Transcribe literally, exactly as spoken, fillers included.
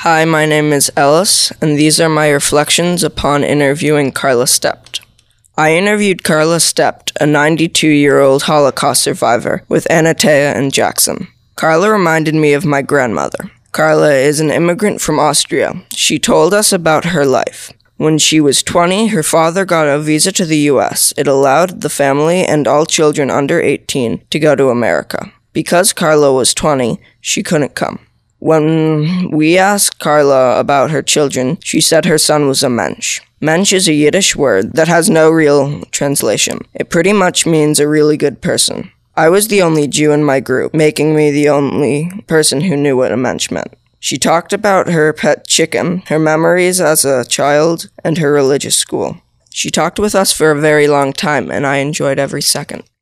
Hi, my name is Ellis, and these are my reflections upon interviewing Carla Stept. I interviewed Carla Stept, a ninety-two-year-old Holocaust survivor, with Anatea and Jackson. Carla reminded me of my grandmother. Carla is an immigrant from Austria. She told us about her life. When she was twenty, her father got a visa to the U S. It allowed the family and all children under eighteen to go to America. Because Carla was twenty, she couldn't come. When we asked Carla about her children, she said her son was a mensch. Mensch is a Yiddish word that has no real translation. It pretty much means a really good person. I was the only Jew in my group, making me the only person who knew what a mensch meant. She talked about her pet chicken, her memories as a child, and her religious school. She talked with us for a very long time, and I enjoyed every second.